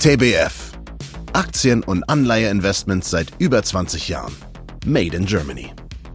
TBF. Aktien- und Anleiheinvestments seit über 20 Jahren. Made in Germany.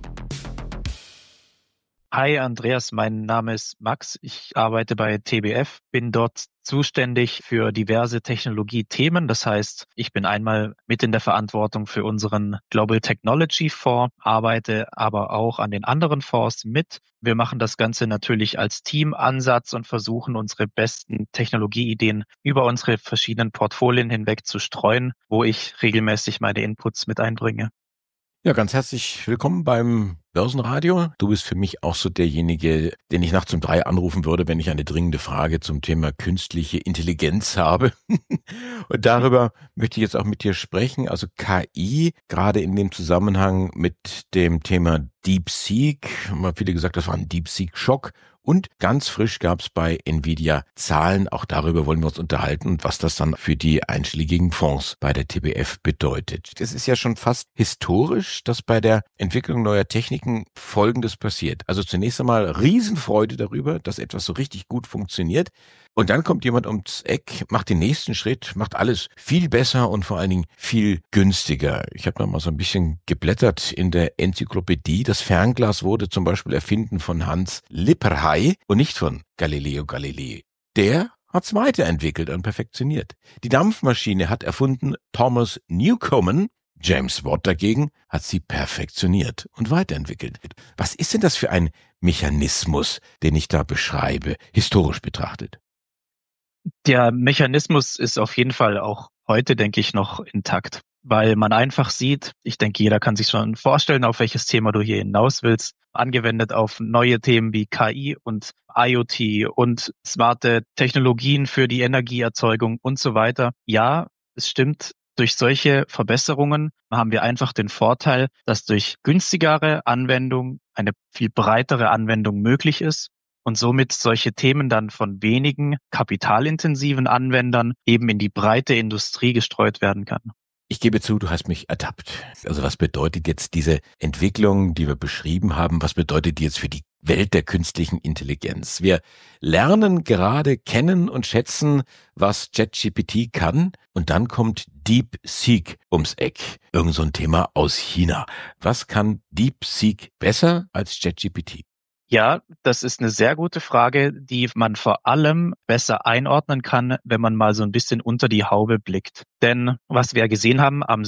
Hi Andreas, mein Name ist Max. Ich arbeite bei TBF, bin dort zuständig für diverse Technologiethemen. Das heißt, ich bin einmal mit in der Verantwortung für unseren Global Technology Fonds, arbeite aber auch an den anderen Fonds mit. Wir machen das Ganze natürlich als Teamansatz und versuchen unsere besten Technologieideen über unsere verschiedenen Portfolien hinweg zu streuen, wo ich regelmäßig meine Inputs mit einbringe. Ja, ganz herzlich willkommen beim Börsenradio. Du bist für mich auch so derjenige, den ich nachts um 3 anrufen würde, wenn ich eine dringende Frage zum Thema künstliche Intelligenz habe. Und darüber möchte ich jetzt auch mit dir sprechen. Also KI, gerade in dem Zusammenhang mit dem Thema DeepSeek. Haben wir viele gesagt, das war ein DeepSeek-Schock. Und ganz frisch gab es bei Nvidia Zahlen. Auch darüber wollen wir uns unterhalten und was das dann für die einschlägigen Fonds bei der TBF bedeutet. Es ist ja schon fast historisch, dass bei der Entwicklung neuer Techniken Folgendes passiert. Also zunächst einmal Riesenfreude darüber, dass etwas so richtig gut funktioniert. Und dann kommt jemand ums Eck, macht den nächsten Schritt, macht alles viel besser und vor allen Dingen viel günstiger. Ich habe noch mal so ein bisschen geblättert in der Enzyklopädie. Das Fernglas wurde zum Beispiel erfunden von Hans Lippershey und nicht von Galileo Galilei. Der hat's weiterentwickelt und perfektioniert. Die Dampfmaschine hat erfunden Thomas Newcomen. James Watt dagegen hat sie perfektioniert und weiterentwickelt. Was ist denn das für ein Mechanismus, den ich da beschreibe, historisch betrachtet? Der Mechanismus ist auf jeden Fall auch heute, denke ich, noch intakt, weil man einfach sieht, ich denke, jeder kann sich schon vorstellen, auf welches Thema du hier hinaus willst, angewendet auf neue Themen wie KI und IoT und smarte Technologien für die Energieerzeugung und so weiter. Ja, es stimmt. Durch solche Verbesserungen haben wir einfach den Vorteil, dass durch günstigere Anwendung eine viel breitere Anwendung möglich ist und somit solche Themen dann von wenigen kapitalintensiven Anwendern eben in die breite Industrie gestreut werden kann. Ich gebe zu, du hast mich ertappt. Also was bedeutet jetzt diese Entwicklung, die wir beschrieben haben, was bedeutet die jetzt für die Welt der künstlichen Intelligenz? Wir lernen gerade kennen und schätzen, was ChatGPT kann, und dann kommt DeepSeek ums Eck. Irgend so ein Thema aus China. Was kann DeepSeek besser als ChatGPT? Ja, das ist eine sehr gute Frage, die man vor allem besser einordnen kann, wenn man mal so ein bisschen unter die Haube blickt. Denn was wir gesehen haben, am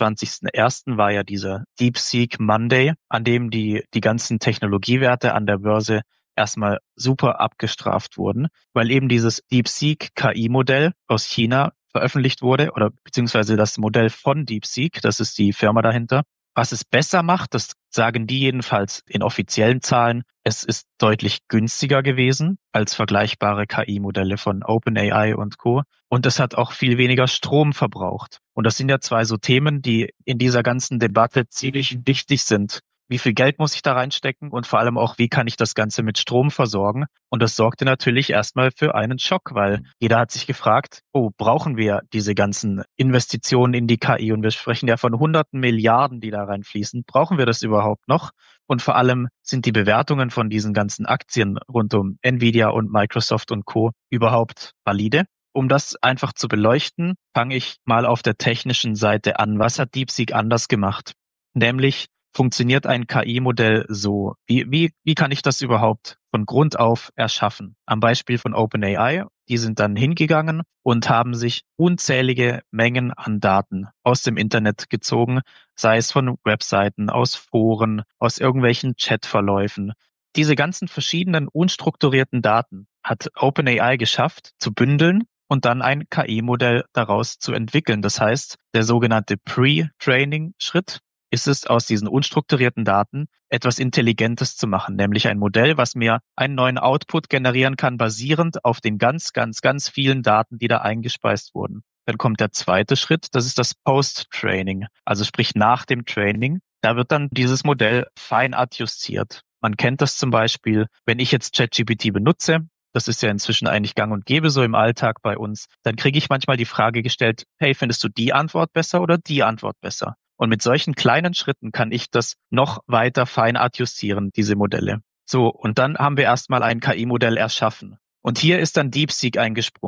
27.01. war ja dieser DeepSeek Monday, an dem die ganzen Technologiewerte an der Börse erstmal super abgestraft wurden, weil eben dieses DeepSeek KI-Modell aus China veröffentlicht wurde oder beziehungsweise das Modell von DeepSeek, das ist die Firma dahinter. Was es besser macht, das sagen die jedenfalls in offiziellen Zahlen, es ist deutlich günstiger gewesen als vergleichbare KI-Modelle von OpenAI und Co. Und es hat auch viel weniger Strom verbraucht. Und das sind ja zwei so Themen, die in dieser ganzen Debatte ziemlich wichtig sind. Wie viel Geld muss ich da reinstecken und vor allem auch, wie kann ich das Ganze mit Strom versorgen? Und das sorgte natürlich erstmal für einen Schock, weil jeder hat sich gefragt, brauchen wir diese ganzen Investitionen in die KI? Und wir sprechen ja von hunderten Milliarden, die da reinfließen. Brauchen wir das überhaupt noch? Und vor allem sind die Bewertungen von diesen ganzen Aktien rund um Nvidia und Microsoft und Co. überhaupt valide? Um das einfach zu beleuchten, fange ich mal auf der technischen Seite an. Was hat DeepSeek anders gemacht? Nämlich funktioniert ein KI-Modell so? Wie kann ich das überhaupt von Grund auf erschaffen? Am Beispiel von OpenAI, die sind dann hingegangen und haben sich unzählige Mengen an Daten aus dem Internet gezogen, sei es von Webseiten, aus Foren, aus irgendwelchen Chatverläufen. Diese ganzen verschiedenen unstrukturierten Daten hat OpenAI geschafft zu bündeln und dann ein KI-Modell daraus zu entwickeln. Das heißt, der sogenannte Pre-Training-Schritt ist es, aus diesen unstrukturierten Daten etwas Intelligentes zu machen, nämlich ein Modell, was mir einen neuen Output generieren kann, basierend auf den ganz, ganz, ganz vielen Daten, die da eingespeist wurden. Dann kommt der zweite Schritt, das ist das Post-Training, also sprich nach dem Training. Da wird dann dieses Modell fein adjustiert. Man kennt das zum Beispiel, wenn ich jetzt ChatGPT benutze, das ist ja inzwischen eigentlich gang und gäbe so im Alltag bei uns, dann kriege ich manchmal die Frage gestellt, hey, findest du die Antwort besser oder die Antwort besser? Und mit solchen kleinen Schritten kann ich das noch weiter fein adjustieren, diese Modelle. So, und dann haben wir erstmal ein KI-Modell erschaffen. Und hier ist dann DeepSeek eingesprungen.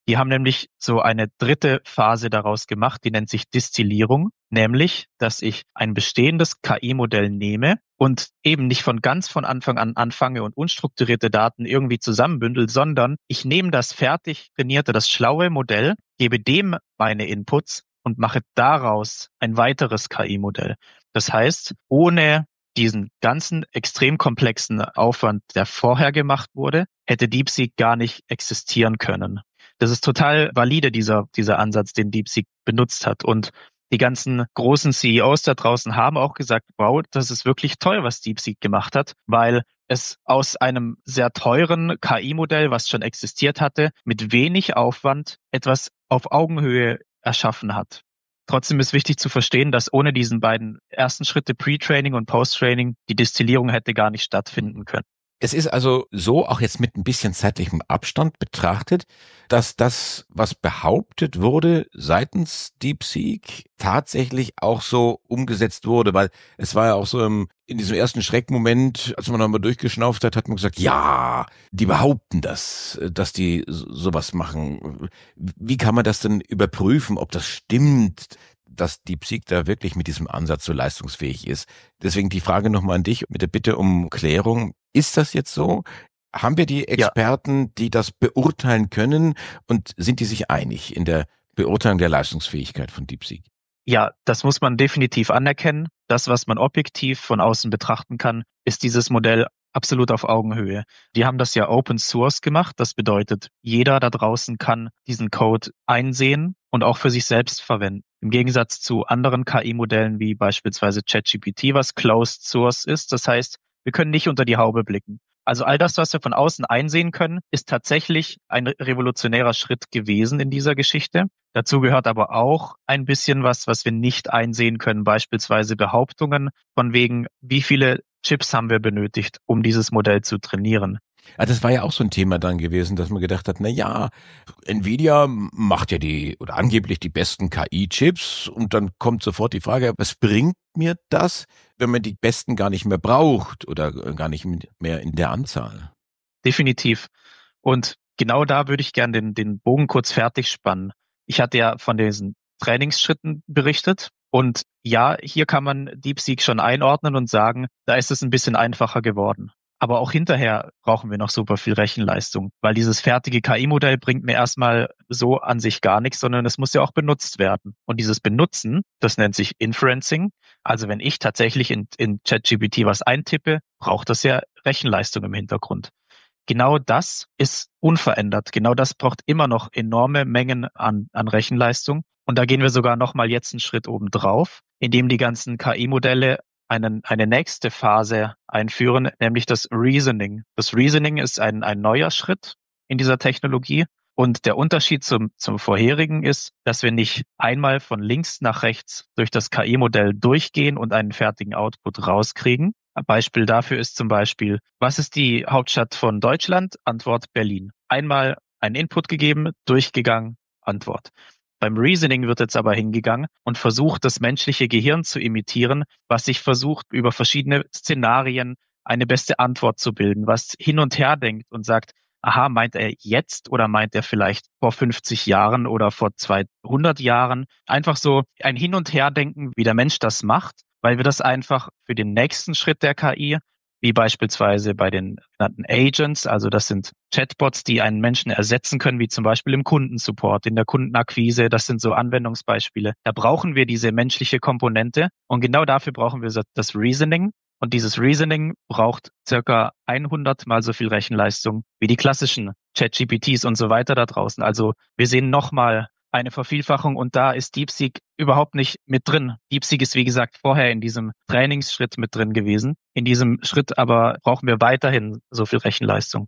Die haben nämlich so eine dritte Phase daraus gemacht, die nennt sich Distillierung, nämlich, dass ich ein bestehendes KI-Modell nehme und eben nicht von Anfang an anfange und unstrukturierte Daten irgendwie zusammenbündel, sondern ich nehme das fertig trainierte, das schlaue Modell, gebe dem meine Inputs und mache daraus ein weiteres KI-Modell. Das heißt, ohne diesen ganzen extrem komplexen Aufwand, der vorher gemacht wurde, hätte DeepSeek gar nicht existieren können. Das ist total valide, dieser Ansatz, den DeepSeek benutzt hat. Und die ganzen großen CEOs da draußen haben auch gesagt, wow, das ist wirklich toll, was DeepSeek gemacht hat, weil es aus einem sehr teuren KI-Modell, was schon existiert hatte, mit wenig Aufwand etwas auf Augenhöhe erschaffen hat. Trotzdem ist wichtig zu verstehen, dass ohne diesen beiden ersten Schritte Pre-Training und Post-Training die Destillierung hätte gar nicht stattfinden können. Es ist also so, auch jetzt mit ein bisschen zeitlichem Abstand betrachtet, dass das, was behauptet wurde seitens DeepSeek, tatsächlich auch so umgesetzt wurde, weil es war ja auch so in diesem ersten Schreckmoment, als man nochmal durchgeschnauft hat, hat man gesagt, ja, die behaupten das, dass die sowas machen. Wie kann man das denn überprüfen, ob das stimmt, dass DeepSeek da wirklich mit diesem Ansatz so leistungsfähig ist? Deswegen die Frage nochmal an dich mit der Bitte um Klärung. Ist das jetzt so? Haben wir die Experten, die das beurteilen können, und sind die sich einig in der Beurteilung der Leistungsfähigkeit von DeepSeek? Ja, das muss man definitiv anerkennen. Das, was man objektiv von außen betrachten kann, ist dieses Modell absolut auf Augenhöhe. Die haben das ja Open Source gemacht. Das bedeutet, jeder da draußen kann diesen Code einsehen und auch für sich selbst verwenden. Im Gegensatz zu anderen KI-Modellen wie beispielsweise ChatGPT, was Closed Source ist. Das heißt, wir können nicht unter die Haube blicken. Also all das, was wir von außen einsehen können, ist tatsächlich ein revolutionärer Schritt gewesen in dieser Geschichte. Dazu gehört aber auch ein bisschen was wir nicht einsehen können, beispielsweise Behauptungen von wegen, wie viele Chips haben wir benötigt, um dieses Modell zu trainieren. Ja, das war ja auch so ein Thema dann gewesen, dass man gedacht hat, na ja, Nvidia macht ja oder angeblich die besten KI-Chips, und dann kommt sofort die Frage, was bringt mir das, wenn man die besten gar nicht mehr braucht oder gar nicht mehr in der Anzahl? Definitiv. Und genau da würde ich gerne den Bogen kurz fertig spannen. Ich hatte ja von diesen Trainingsschritten berichtet. Und ja, hier kann man DeepSeek schon einordnen und sagen, da ist es ein bisschen einfacher geworden. Aber auch hinterher brauchen wir noch super viel Rechenleistung, weil dieses fertige KI-Modell bringt mir erstmal so an sich gar nichts, sondern es muss ja auch benutzt werden. Und dieses Benutzen, das nennt sich Inferencing. Also wenn ich tatsächlich in ChatGPT was eintippe, braucht das ja Rechenleistung im Hintergrund. Genau das ist unverändert. Genau das braucht immer noch enorme Mengen an Rechenleistung. Und da gehen wir sogar noch mal jetzt einen Schritt oben drauf, indem die ganzen KI-Modelle eine nächste Phase einführen, nämlich das Reasoning. Das Reasoning ist ein neuer Schritt in dieser Technologie. Und der Unterschied zum vorherigen ist, dass wir nicht einmal von links nach rechts durch das KI-Modell durchgehen und einen fertigen Output rauskriegen. Ein Beispiel dafür ist zum Beispiel, was ist die Hauptstadt von Deutschland? Antwort Berlin. Einmal einen Input gegeben, durchgegangen, Antwort. Beim Reasoning wird jetzt aber hingegangen und versucht, das menschliche Gehirn zu imitieren, was sich versucht, über verschiedene Szenarien eine beste Antwort zu bilden, was hin und her denkt und sagt, aha, meint er jetzt oder meint er vielleicht vor 50 Jahren oder vor 200 Jahren? Einfach so ein Hin- und Herdenken, wie der Mensch das macht, weil wir das einfach für den nächsten Schritt der KI, wie beispielsweise bei den genannten Agents, also das sind Chatbots, die einen Menschen ersetzen können, wie zum Beispiel im Kundensupport, in der Kundenakquise, das sind so Anwendungsbeispiele. Da brauchen wir diese menschliche Komponente und genau dafür brauchen wir das Reasoning. Und dieses Reasoning braucht circa 100 mal so viel Rechenleistung wie die klassischen ChatGPTs und so weiter da draußen. Also wir sehen nochmal eine Vervielfachung und da ist DeepSeek überhaupt nicht mit drin. DeepSeek ist, wie gesagt, vorher in diesem Trainingsschritt mit drin gewesen. In diesem Schritt aber brauchen wir weiterhin so viel Rechenleistung.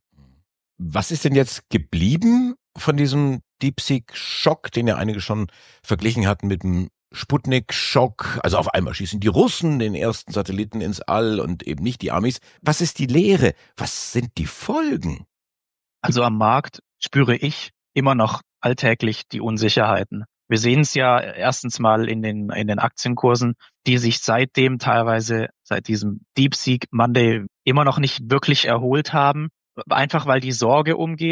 Was ist denn jetzt geblieben von diesem DeepSeek-Schock, den ja einige schon verglichen hatten mit dem Sputnik-Schock? Also auf einmal schießen die Russen den ersten Satelliten ins All und eben nicht die Amis. Was ist die Lehre? Was sind die Folgen? Also am Markt spüre ich immer noch alltäglich die Unsicherheiten. Wir sehen es ja erstens mal in den Aktienkursen, die sich seitdem teilweise seit diesem DeepSeek Monday immer noch nicht wirklich erholt haben. Einfach weil die Sorge umgeht,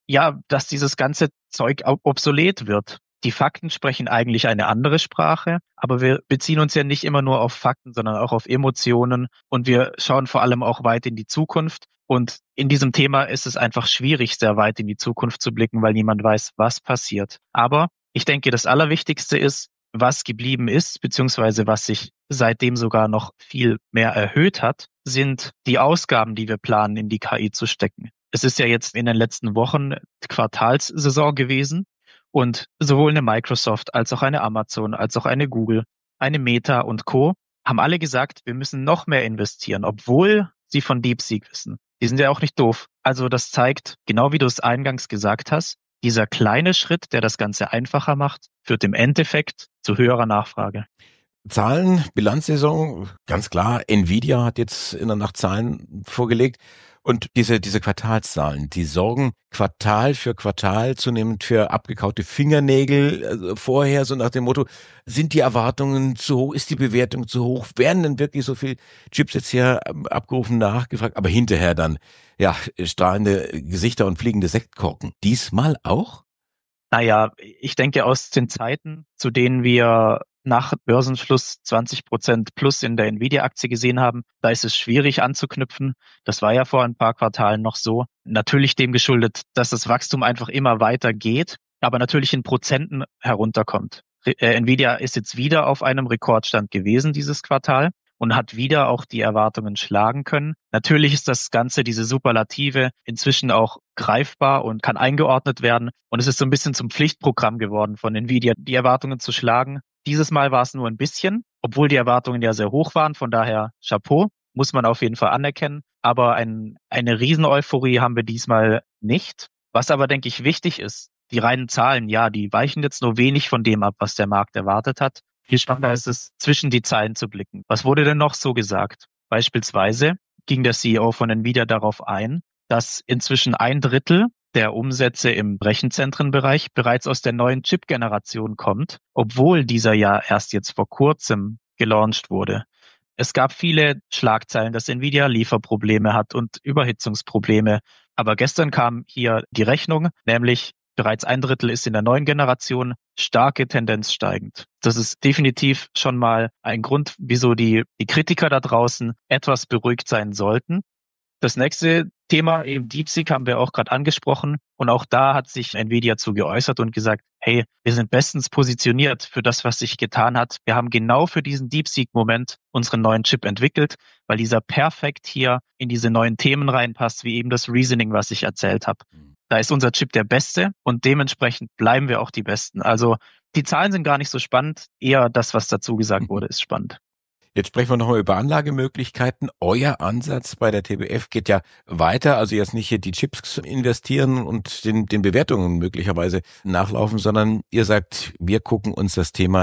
ja, dass dieses ganze Zeug obsolet wird. Die Fakten sprechen eigentlich eine andere Sprache, aber wir beziehen uns ja nicht immer nur auf Fakten, sondern auch auf Emotionen und wir schauen vor allem auch weit in die Zukunft. Und in diesem Thema ist es einfach schwierig, sehr weit in die Zukunft zu blicken, weil niemand weiß, was passiert. Aber ich denke, das Allerwichtigste ist, was geblieben ist, beziehungsweise was sich seitdem sogar noch viel mehr erhöht hat, sind die Ausgaben, die wir planen, in die KI zu stecken. Es ist ja jetzt in den letzten Wochen Quartalssaison gewesen und sowohl eine Microsoft als auch eine Amazon, als auch eine Google, eine Meta und Co. haben alle gesagt, wir müssen noch mehr investieren, obwohl sie von DeepSeek wissen. Die sind ja auch nicht doof. Also das zeigt, genau wie du es eingangs gesagt hast, dieser kleine Schritt, der das Ganze einfacher macht, führt im Endeffekt zu höherer Nachfrage. Zahlen, Bilanzsaison, ganz klar. Nvidia hat jetzt in der Nacht Zahlen vorgelegt. Und diese Quartalszahlen, die sorgen Quartal für Quartal zunehmend für abgekaute Fingernägel. Also vorher so nach dem Motto, sind die Erwartungen zu hoch, ist die Bewertung zu hoch, werden denn wirklich so viel Chips jetzt hier abgerufen, nachgefragt, aber hinterher dann, ja, strahlende Gesichter und fliegende Sektkorken. Diesmal auch? Naja, ich denke, aus den Zeiten, zu denen wir nach Börsenschluss 20% plus in der Nvidia-Aktie gesehen haben, da ist es schwierig anzuknüpfen. Das war ja vor ein paar Quartalen noch so. Natürlich dem geschuldet, dass das Wachstum einfach immer weiter geht, aber natürlich in Prozenten herunterkommt. Nvidia ist jetzt wieder auf einem Rekordstand gewesen dieses Quartal und hat wieder auch die Erwartungen schlagen können. Natürlich ist das Ganze, diese Superlative, inzwischen auch greifbar und kann eingeordnet werden. Und es ist so ein bisschen zum Pflichtprogramm geworden von Nvidia, die Erwartungen zu schlagen. Dieses Mal war es nur ein bisschen, obwohl die Erwartungen ja sehr hoch waren. Von daher Chapeau, muss man auf jeden Fall anerkennen. Aber eine Riesen-Euphorie haben wir diesmal nicht. Was aber, denke ich, wichtig ist, die reinen Zahlen, ja, die weichen jetzt nur wenig von dem ab, was der Markt erwartet hat. Viel spannender ist es, zwischen die Zeilen zu blicken. Was wurde denn noch so gesagt? Beispielsweise ging der CEO von Nvidia darauf ein, dass inzwischen 1/3 der Umsätze im Rechenzentrenbereich bereits aus der neuen Chip-Generation kommt, obwohl dieser ja erst jetzt vor kurzem gelauncht wurde. Es gab viele Schlagzeilen, dass Nvidia Lieferprobleme hat und Überhitzungsprobleme. Aber gestern kam hier die Rechnung, nämlich bereits 1/3 ist in der neuen Generation, starke Tendenz steigend. Das ist definitiv schon mal ein Grund, wieso die Kritiker da draußen etwas beruhigt sein sollten. Das nächste Thema, eben DeepSeek, haben wir auch gerade angesprochen. Und auch da hat sich Nvidia zu geäußert und gesagt, hey, wir sind bestens positioniert für das, was sich getan hat. Wir haben genau für diesen DeepSeek-Moment unseren neuen Chip entwickelt, weil dieser perfekt hier in diese neuen Themen reinpasst, wie eben das Reasoning, was ich erzählt habe. Da ist unser Chip der beste und dementsprechend bleiben wir auch die Besten. Also die Zahlen sind gar nicht so spannend, eher das, was dazu gesagt wurde, ist spannend. Jetzt sprechen wir nochmal über Anlagemöglichkeiten. Euer Ansatz bei der TBF geht ja weiter, also jetzt nicht hier die Chips investieren und den Bewertungen möglicherweise nachlaufen, sondern ihr sagt, wir gucken uns das Thema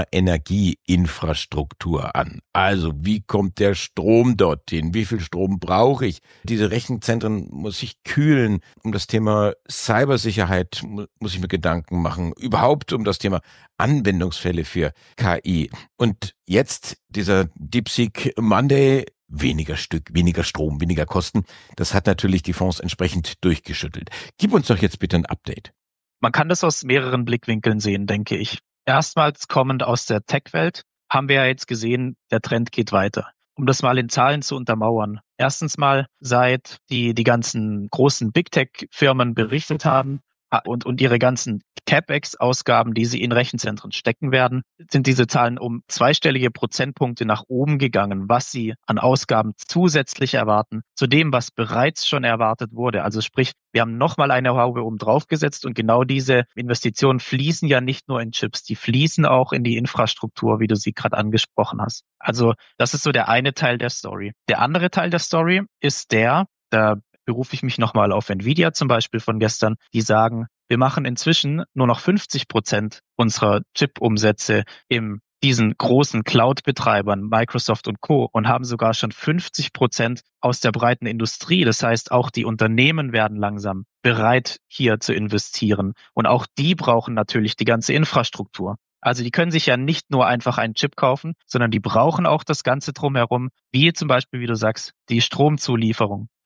Energieinfrastruktur an. Also wie kommt der Strom dorthin? Wie viel Strom brauche ich? Diese Rechenzentren muss ich kühlen. Um das Thema Cybersicherheit muss ich mir Gedanken machen. Überhaupt um das Thema Anwendungsfälle für KI. Und jetzt dieser DeepSeek Monday, weniger Stück, weniger Strom, weniger Kosten. Das hat natürlich die Fonds entsprechend durchgeschüttelt. Gib uns doch jetzt bitte ein Update. Man kann das aus mehreren Blickwinkeln sehen, denke ich. Erstmals kommend aus der Tech-Welt haben wir ja jetzt gesehen, der Trend geht weiter. Um das mal in Zahlen zu untermauern. Erstens mal, seit die ganzen großen Big-Tech-Firmen berichtet haben, und ihre ganzen CapEx-Ausgaben, die sie in Rechenzentren stecken werden, sind diese Zahlen um zweistellige Prozentpunkte nach oben gegangen, was sie an Ausgaben zusätzlich erwarten, zu dem, was bereits schon erwartet wurde. Also sprich, wir haben nochmal eine Haube oben drauf gesetzt und genau diese Investitionen fließen ja nicht nur in Chips, die fließen auch in die Infrastruktur, wie du sie gerade angesprochen hast. Also das ist so der eine Teil der Story. Der andere Teil der Story ist da berufe ich mich nochmal auf Nvidia zum Beispiel von gestern, die sagen, wir machen inzwischen nur noch 50% unserer Chip-Umsätze in diesen großen Cloud-Betreibern, Microsoft und Co. und haben sogar schon 50% aus der breiten Industrie. Das heißt, auch die Unternehmen werden langsam bereit, hier zu investieren. Und auch die brauchen natürlich die ganze Infrastruktur. Also die können sich ja nicht nur einfach einen Chip kaufen, sondern die brauchen auch das Ganze drumherum, wie zum Beispiel, wie du sagst, die Stromzulieferung.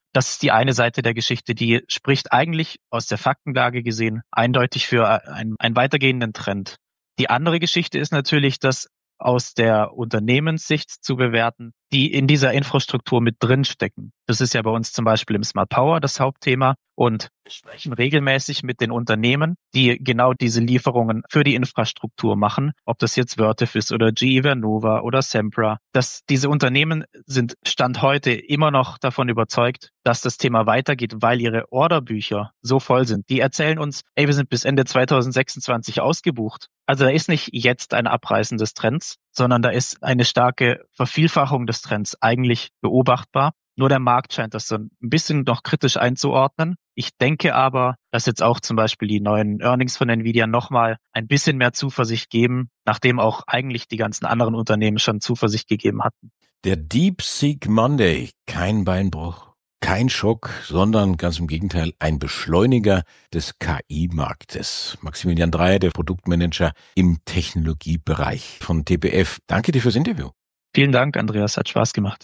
Das ist die eine Seite der Geschichte, die spricht eigentlich aus der Faktenlage gesehen eindeutig für einen weitergehenden Trend. Die andere Geschichte ist natürlich, dass aus der Unternehmenssicht zu bewerten, die in dieser Infrastruktur mit drin stecken. Das ist ja bei uns zum Beispiel im Smart Power das Hauptthema und wir sprechen regelmäßig mit den Unternehmen, die genau diese Lieferungen für die Infrastruktur machen, ob das jetzt Vertiv ist oder GE Vernova oder Sempra. Diese Unternehmen sind Stand heute immer noch davon überzeugt, dass das Thema weitergeht, weil ihre Orderbücher so voll sind. Die erzählen uns, wir sind bis Ende 2026 ausgebucht. Also da ist nicht jetzt ein Abreißen des Trends, sondern da ist eine starke Vervielfachung des Trends eigentlich beobachtbar. Nur der Markt scheint das so ein bisschen noch kritisch einzuordnen. Ich denke aber, dass jetzt auch zum Beispiel die neuen Earnings von Nvidia nochmal ein bisschen mehr Zuversicht geben, nachdem auch eigentlich die ganzen anderen Unternehmen schon Zuversicht gegeben hatten. Der DeepSeek Monday, kein Beinbruch, kein Schock, sondern ganz im Gegenteil ein Beschleuniger des KI-Marktes. Maximilian Drey, der Produktmanager im Technologiebereich von TBF. Danke dir fürs Interview. Vielen Dank, Andreas, hat Spaß gemacht.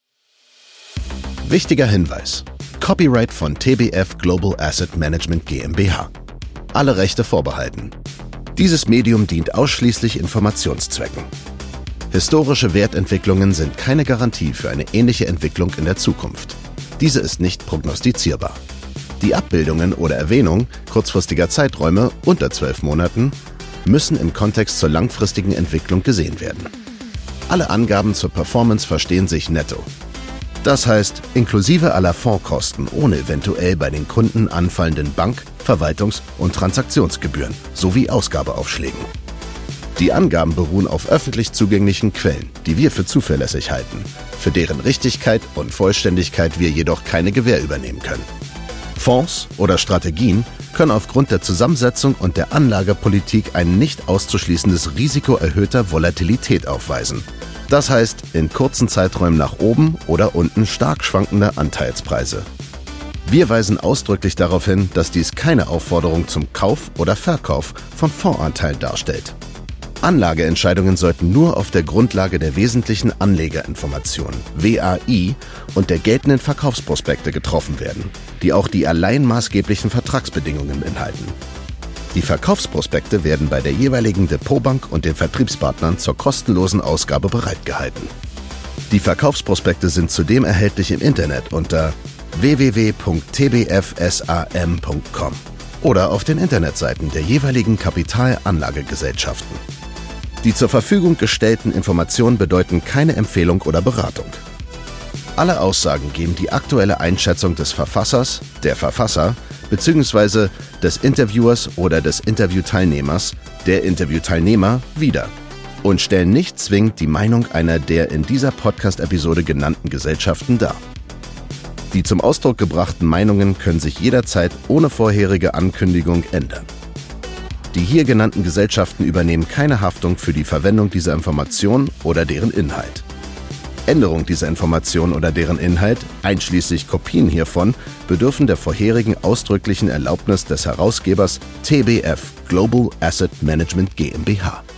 Wichtiger Hinweis. Copyright von TBF Global Asset Management GmbH. Alle Rechte vorbehalten. Dieses Medium dient ausschließlich Informationszwecken. Historische Wertentwicklungen sind keine Garantie für eine ähnliche Entwicklung in der Zukunft. Diese ist nicht prognostizierbar. Die Abbildungen oder Erwähnung kurzfristiger Zeiträume unter 12 Monaten müssen im Kontext zur langfristigen Entwicklung gesehen werden. Alle Angaben zur Performance verstehen sich netto. Das heißt, inklusive aller Fondskosten ohne eventuell bei den Kunden anfallenden Bank-, Verwaltungs- und Transaktionsgebühren sowie Ausgabeaufschlägen. Die Angaben beruhen auf öffentlich zugänglichen Quellen, die wir für zuverlässig halten, für deren Richtigkeit und Vollständigkeit wir jedoch keine Gewähr übernehmen können. Fonds oder Strategien können aufgrund der Zusammensetzung und der Anlagepolitik ein nicht auszuschließendes Risiko erhöhter Volatilität aufweisen. Das heißt, in kurzen Zeiträumen nach oben oder unten stark schwankende Anteilspreise. Wir weisen ausdrücklich darauf hin, dass dies keine Aufforderung zum Kauf oder Verkauf von Fondsanteilen darstellt. Anlageentscheidungen sollten nur auf der Grundlage der wesentlichen Anlegerinformationen, WAI, und der geltenden Verkaufsprospekte getroffen werden, die auch die allein maßgeblichen Vertragsbedingungen beinhalten. Die Verkaufsprospekte werden bei der jeweiligen Depotbank und den Vertriebspartnern zur kostenlosen Ausgabe bereitgehalten. Die Verkaufsprospekte sind zudem erhältlich im Internet unter www.tbfsam.com oder auf den Internetseiten der jeweiligen Kapitalanlagegesellschaften. Die zur Verfügung gestellten Informationen bedeuten keine Empfehlung oder Beratung. Alle Aussagen geben die aktuelle Einschätzung des Verfassers, der Verfasser bzw. des Interviewers oder des Interviewteilnehmers, der Interviewteilnehmer wider und stellen nicht zwingend die Meinung einer der in dieser Podcast-Episode genannten Gesellschaften dar. Die zum Ausdruck gebrachten Meinungen können sich jederzeit ohne vorherige Ankündigung ändern. Die hier genannten Gesellschaften übernehmen keine Haftung für die Verwendung dieser Information oder deren Inhalt. Änderung dieser Information oder deren Inhalt, einschließlich Kopien hiervon, bedürfen der vorherigen ausdrücklichen Erlaubnis des Herausgebers TBF Global Asset Management GmbH.